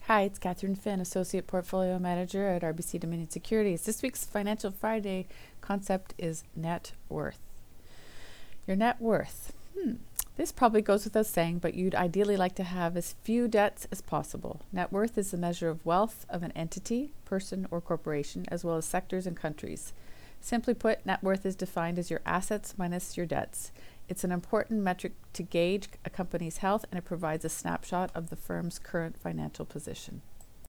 Hi, it's Catherine Finn, Associate Portfolio Manager at RBC Dominion Securities. This week's Financial Friday concept is net worth. Your net worth. This probably goes without saying, but you'd ideally like to have as few debts as possible. Net worth is the measure of wealth of an entity, person, or corporation, as well as sectors and countries. Simply put, net worth is defined as your assets minus your debts. It's an important metric to gauge a company's health, and it provides a snapshot of the firm's current financial position.